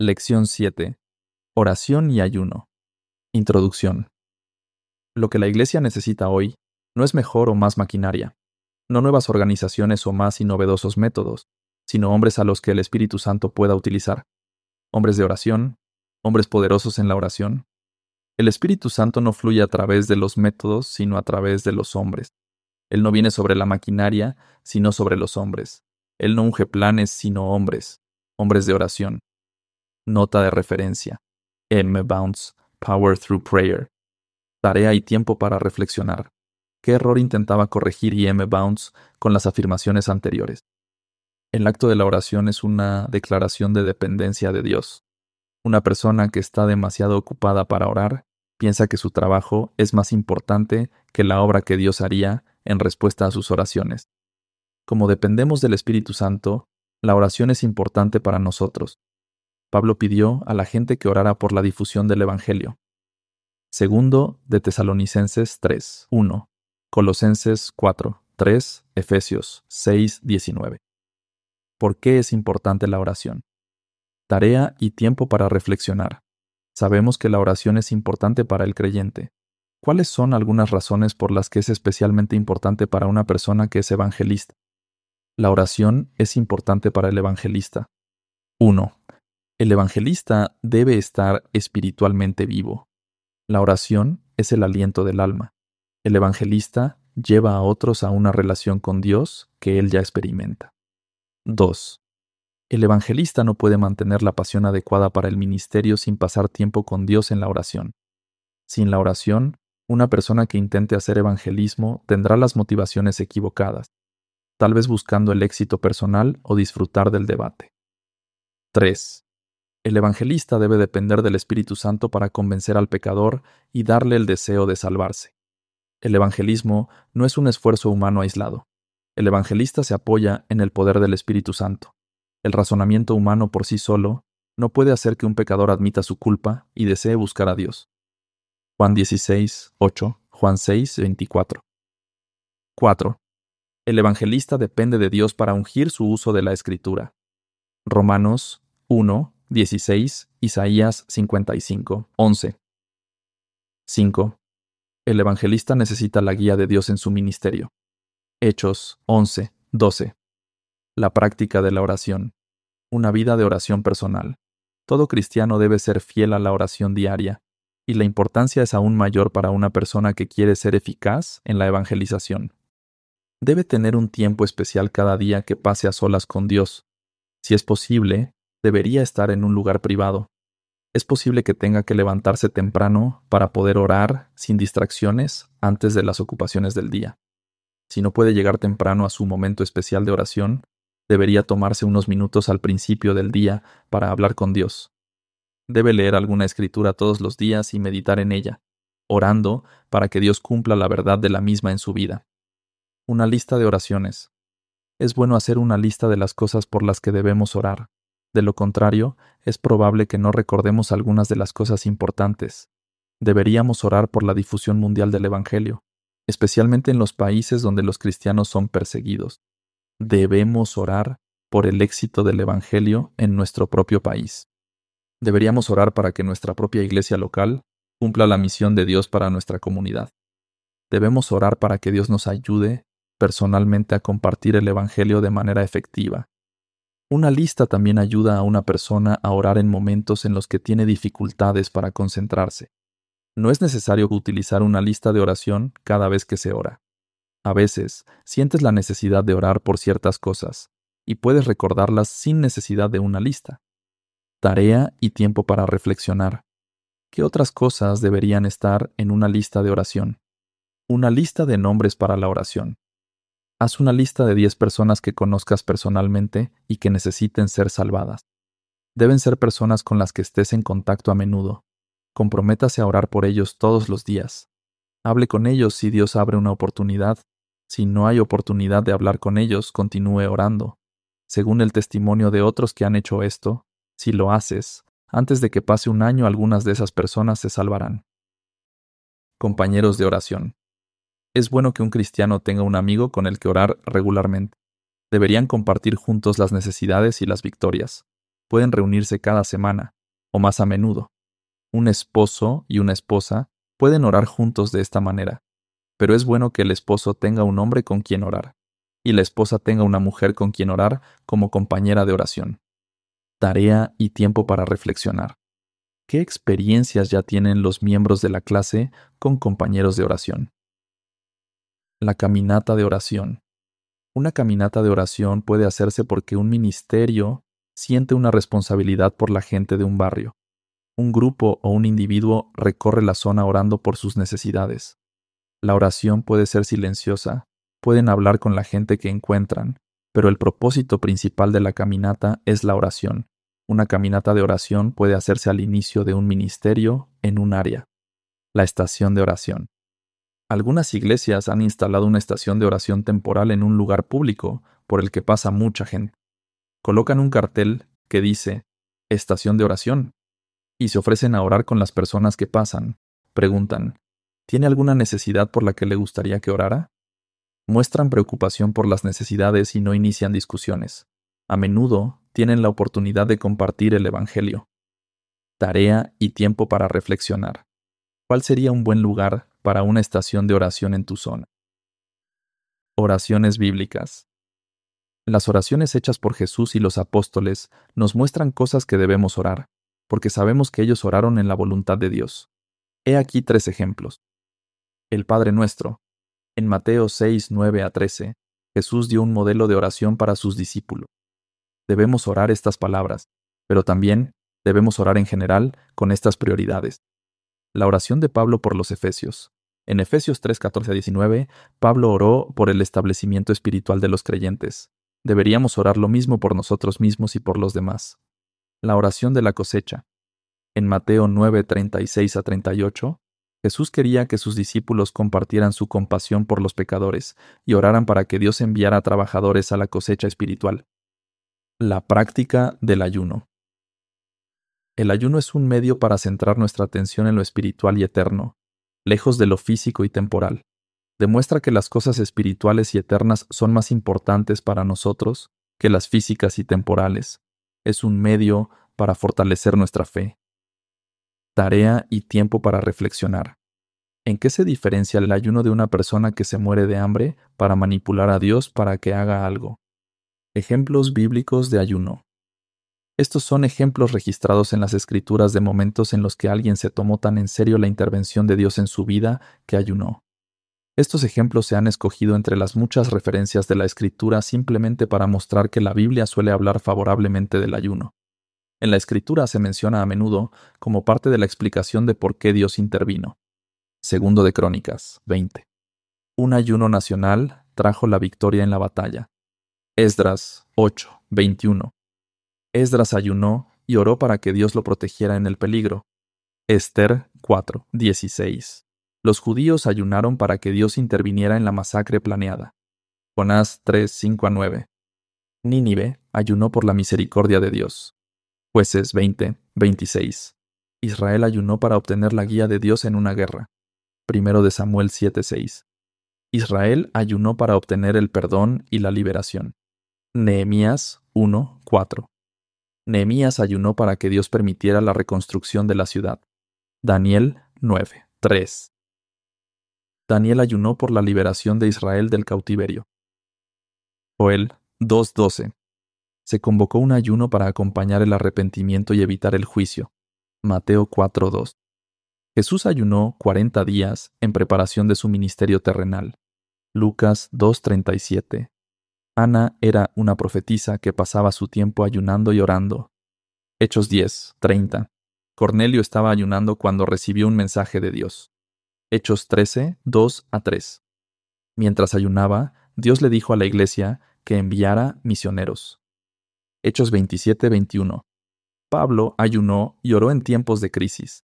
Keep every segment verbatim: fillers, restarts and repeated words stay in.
Lección siete. Oración y ayuno. Introducción. Lo que la Iglesia necesita hoy no es mejor o más maquinaria, no nuevas organizaciones o más y novedosos métodos, sino hombres a los que el Espíritu Santo pueda utilizar. Hombres de oración, hombres poderosos en la oración. El Espíritu Santo no fluye a través de los métodos, sino a través de los hombres. Él no viene sobre la maquinaria, sino sobre los hombres. Él no unge planes, sino hombres, hombres de oración. Nota de referencia. M. Bounds, Power Through Prayer. Tarea y tiempo para reflexionar. ¿Qué error intentaba corregir I M. Bounds con las afirmaciones anteriores? El acto de la oración es una declaración de dependencia de Dios. Una persona que está demasiado ocupada para orar piensa que su trabajo es más importante que la obra que Dios haría en respuesta a sus oraciones. Como dependemos del Espíritu Santo, la oración es importante para nosotros. Pablo pidió a la gente que orara por la difusión del Evangelio. Segundo de Tesalonicenses tres, uno, Colosenses cuatro, tres, Efesios seis, diecinueve. ¿Por qué es importante la oración? Tarea y tiempo para reflexionar. Sabemos que la oración es importante para el creyente. ¿Cuáles son algunas razones por las que es especialmente importante para una persona que es evangelista? La oración es importante para el evangelista. uno. El evangelista debe estar espiritualmente vivo. La oración es el aliento del alma. El evangelista lleva a otros a una relación con Dios que él ya experimenta. dos. El evangelista no puede mantener la pasión adecuada para el ministerio sin pasar tiempo con Dios en la oración. Sin la oración, una persona que intente hacer evangelismo tendrá las motivaciones equivocadas, tal vez buscando el éxito personal o disfrutar del debate. tres. El evangelista debe depender del Espíritu Santo para convencer al pecador y darle el deseo de salvarse. El evangelismo no es un esfuerzo humano aislado. El evangelista se apoya en el poder del Espíritu Santo. El razonamiento humano por sí solo no puede hacer que un pecador admita su culpa y desee buscar a Dios. Juan dieciséis, ocho, Juan seis, veinticuatro. cuatro. El evangelista depende de Dios para ungir su uso de la Escritura. Romanos uno, dieciséis, Isaías cincuenta y cinco, once. cinco. El evangelista necesita la guía de Dios en su ministerio. Hechos once, doce. La práctica de la oración. Una vida de oración personal. Todo cristiano debe ser fiel a la oración diaria, y la importancia es aún mayor para una persona que quiere ser eficaz en la evangelización. Debe tener un tiempo especial cada día que pase a solas con Dios. Si es posible, debería estar en un lugar privado. Es posible que tenga que levantarse temprano para poder orar sin distracciones antes de las ocupaciones del día. Si no puede llegar temprano a su momento especial de oración, debería tomarse unos minutos al principio del día para hablar con Dios. Debe leer alguna escritura todos los días y meditar en ella, orando para que Dios cumpla la verdad de la misma en su vida. Una lista de oraciones. Es bueno hacer una lista de las cosas por las que debemos orar. De lo contrario, es probable que no recordemos algunas de las cosas importantes. Deberíamos orar por la difusión mundial del Evangelio, especialmente en los países donde los cristianos son perseguidos. Debemos orar por el éxito del Evangelio en nuestro propio país. Deberíamos orar para que nuestra propia iglesia local cumpla la misión de Dios para nuestra comunidad. Debemos orar para que Dios nos ayude personalmente a compartir el Evangelio de manera efectiva. Una lista también ayuda a una persona a orar en momentos en los que tiene dificultades para concentrarse. No es necesario utilizar una lista de oración cada vez que se ora. A veces, sientes la necesidad de orar por ciertas cosas, y puedes recordarlas sin necesidad de una lista. Tarea y tiempo para reflexionar. ¿Qué otras cosas deberían estar en una lista de oración? Una lista de nombres para la oración. Haz una lista de diez personas que conozcas personalmente y que necesiten ser salvadas. Deben ser personas con las que estés en contacto a menudo. Comprométase a orar por ellos todos los días. Hable con ellos si Dios abre una oportunidad. Si no hay oportunidad de hablar con ellos, continúe orando. Según el testimonio de otros que han hecho esto, si lo haces, antes de que pase un año algunas de esas personas se salvarán. Compañeros de oración. Es bueno que un cristiano tenga un amigo con el que orar regularmente. Deberían compartir juntos las necesidades y las victorias. pueden reunirse cada semana, o más a menudo. Un esposo y una esposa pueden orar juntos de esta manera, pero es bueno que el esposo tenga un hombre con quien orar, y la esposa tenga una mujer con quien orar como compañera de oración. Tarea y tiempo para reflexionar. ¿Qué experiencias ya tienen los miembros de la clase con compañeros de oración? La caminata de oración. Una caminata de oración puede hacerse porque un ministerio siente una responsabilidad por la gente de un barrio. Un grupo o un individuo recorre la zona orando por sus necesidades. La oración puede ser silenciosa, pueden hablar con la gente que encuentran, pero el propósito principal de la caminata es la oración. Una caminata de oración puede hacerse al inicio de un ministerio en un área. La estación de oración. Algunas iglesias han instalado una estación de oración temporal en un lugar público por el que pasa mucha gente. Colocan un cartel que dice «Estación de oración» y se ofrecen a orar con las personas que pasan. Preguntan ¿tiene alguna necesidad por la que le gustaría que orara? Muestran preocupación por las necesidades y no inician discusiones. A menudo tienen la oportunidad de compartir el Evangelio. Tarea y tiempo para reflexionar. ¿Cuál sería un buen lugar para una estación de oración en tu zona? Oraciones bíblicas. Las oraciones hechas por Jesús y los apóstoles nos muestran cosas que debemos orar, porque sabemos que ellos oraron en la voluntad de Dios. He aquí tres ejemplos. El Padre Nuestro. En Mateo seis, nueve a trece, Jesús dio un modelo de oración para sus discípulos. Debemos orar estas palabras, pero también debemos orar en general con estas prioridades. La oración de Pablo por los Efesios. En Efesios tres, catorce a diecinueve, Pablo oró por el establecimiento espiritual de los creyentes. Deberíamos orar lo mismo por nosotros mismos y por los demás. La oración de la cosecha. En Mateo nueve, treinta y seis a treinta y ocho, Jesús quería que sus discípulos compartieran su compasión por los pecadores y oraran para que Dios enviara trabajadores a la cosecha espiritual. La práctica del ayuno. El ayuno es un medio para centrar nuestra atención en lo espiritual y eterno, lejos de lo físico y temporal. Demuestra que las cosas espirituales y eternas son más importantes para nosotros que las físicas y temporales. Es un medio para fortalecer nuestra fe. Tarea y tiempo para reflexionar. ¿En qué se diferencia el ayuno de una persona que se muere de hambre para manipular a Dios para que haga algo? Ejemplos bíblicos de ayuno. Estos son ejemplos registrados en las Escrituras de momentos en los que alguien se tomó tan en serio la intervención de Dios en su vida que ayunó. Estos ejemplos se han escogido entre las muchas referencias de la Escritura simplemente para mostrar que la Biblia suele hablar favorablemente del ayuno. En la Escritura se menciona a menudo como parte de la explicación de por qué Dios intervino. Segundo de Crónicas, veinte. Un ayuno nacional trajo la victoria en la batalla. Esdras, ocho, veintiuno. Esdras ayunó y oró para que Dios lo protegiera en el peligro. Ester, cuatro, dieciséis. Los judíos ayunaron para que Dios interviniera en la masacre planeada. Jonás tres, cinco a nueve. Nínive ayunó por la misericordia de Dios. Jueces veinte, veintiséis. Israel ayunó para obtener la guía de Dios en una guerra. Primero de Samuel siete, seis. Israel ayunó para obtener el perdón y la liberación. Nehemías uno, cuatro. Nehemías ayunó para que Dios permitiera la reconstrucción de la ciudad. Daniel nueve, tres. Daniel ayunó por la liberación de Israel del cautiverio. Joel dos, doce. Se convocó un ayuno para acompañar el arrepentimiento y evitar el juicio. Mateo cuatro, dos. Jesús ayunó cuarenta días en preparación de su ministerio terrenal. Lucas dos, treinta y siete. Ana era una profetisa que pasaba su tiempo ayunando y orando. Hechos diez, treinta. Cornelio estaba ayunando cuando recibió un mensaje de Dios. Hechos trece, dos a tres. Mientras ayunaba, Dios le dijo a la iglesia que enviara misioneros. Hechos veintisiete, veintiuno. Pablo ayunó y oró en tiempos de crisis.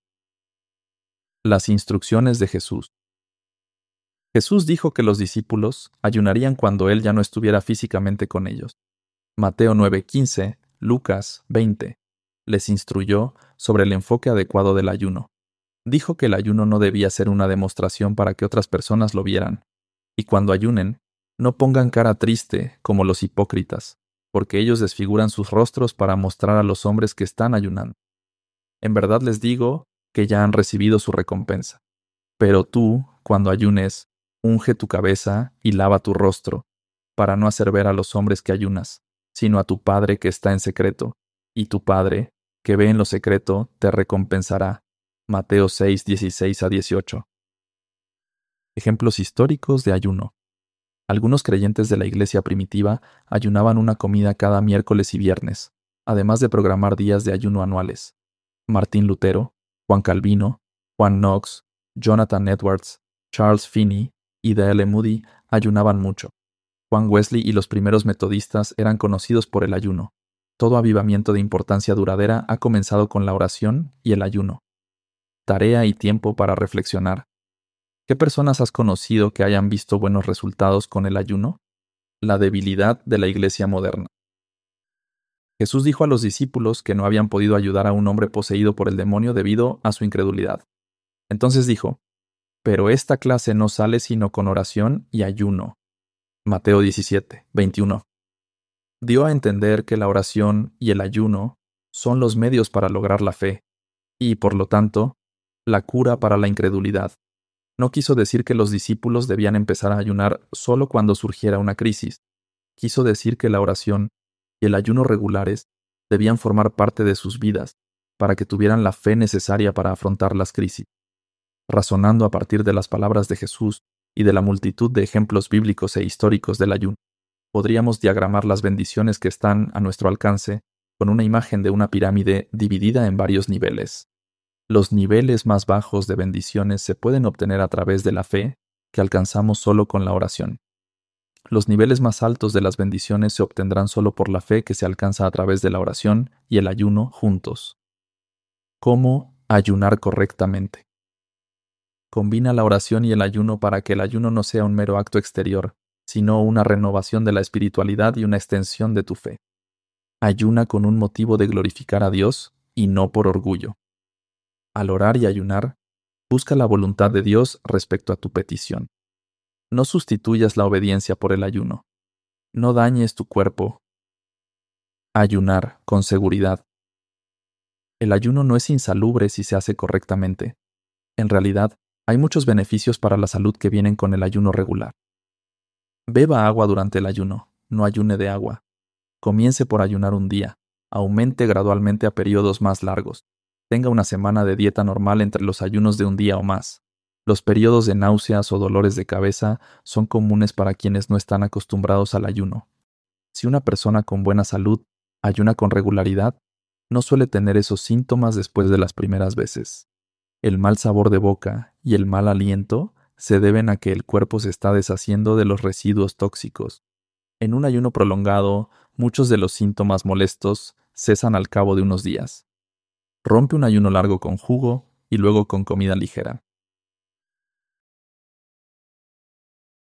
Las instrucciones de Jesús. Jesús dijo que los discípulos ayunarían cuando Él ya no estuviera físicamente con ellos. Mateo nueve, quince, Lucas veinte. Les instruyó sobre el enfoque adecuado del ayuno. Dijo que el ayuno no debía ser una demostración para que otras personas lo vieran. Y cuando ayunen, no pongan cara triste como los hipócritas, porque ellos desfiguran sus rostros para mostrar a los hombres que están ayunando. En verdad les digo que ya han recibido su recompensa. Pero tú, cuando ayunes, unge tu cabeza y lava tu rostro, para no hacer ver a los hombres que ayunas, sino a tu Padre que está en secreto, y tu Padre, que ve en lo secreto, te recompensará. Mateo seis, dieciséis a dieciocho. Ejemplos históricos de ayuno. Algunos creyentes de la iglesia primitiva ayunaban una comida cada miércoles y viernes, además de programar días de ayuno anuales. Martín Lutero, Juan Calvino, Juan Knox, Jonathan Edwards, Charles Finney y D L Moody ayunaban mucho. Juan Wesley y los primeros metodistas eran conocidos por el ayuno. Todo avivamiento de importancia duradera ha comenzado con la oración y el ayuno. Tarea y tiempo para reflexionar. ¿Qué personas has conocido que hayan visto buenos resultados con el ayuno? La debilidad de la iglesia moderna. Jesús dijo a los discípulos que no habían podido ayudar a un hombre poseído por el demonio debido a su incredulidad. Entonces dijo, pero esta clase no sale sino con oración y ayuno. Mateo diecisiete, veintiuno. Dio a entender que la oración y el ayuno son los medios para lograr la fe, y, por lo tanto, la cura para la incredulidad. No quiso decir que los discípulos debían empezar a ayunar solo cuando surgiera una crisis. Quiso decir que la oración y el ayuno regulares debían formar parte de sus vidas para que tuvieran la fe necesaria para afrontar las crisis. Razonando a partir de las palabras de Jesús y de la multitud de ejemplos bíblicos e históricos del ayuno, podríamos diagramar las bendiciones que están a nuestro alcance con una imagen de una pirámide dividida en varios niveles. Los niveles más bajos de bendiciones se pueden obtener a través de la fe, que alcanzamos solo con la oración. Los niveles más altos de las bendiciones se obtendrán solo por la fe que se alcanza a través de la oración y el ayuno juntos. ¿Cómo ayunar correctamente? Combina la oración y el ayuno para que el ayuno no sea un mero acto exterior, sino una renovación de la espiritualidad y una extensión de tu fe. Ayuna con un motivo de glorificar a Dios y no por orgullo. Al orar y ayunar, busca la voluntad de Dios respecto a tu petición. No sustituyas la obediencia por el ayuno. No dañes tu cuerpo. Ayunar con seguridad. El ayuno no es insalubre si se hace correctamente. En realidad, hay muchos beneficios para la salud que vienen con el ayuno regular. Beba agua durante el ayuno, no ayune de agua. Comience por ayunar un día, aumente gradualmente a periodos más largos. Tenga una semana de dieta normal entre los ayunos de un día o más. Los periodos de náuseas o dolores de cabeza son comunes para quienes no están acostumbrados al ayuno. Si una persona con buena salud ayuna con regularidad, no suele tener esos síntomas después de las primeras veces. El mal sabor de boca y el mal aliento se deben a que el cuerpo se está deshaciendo de los residuos tóxicos. En un ayuno prolongado, muchos de los síntomas molestos cesan al cabo de unos días. Rompe un ayuno largo con jugo y luego con comida ligera.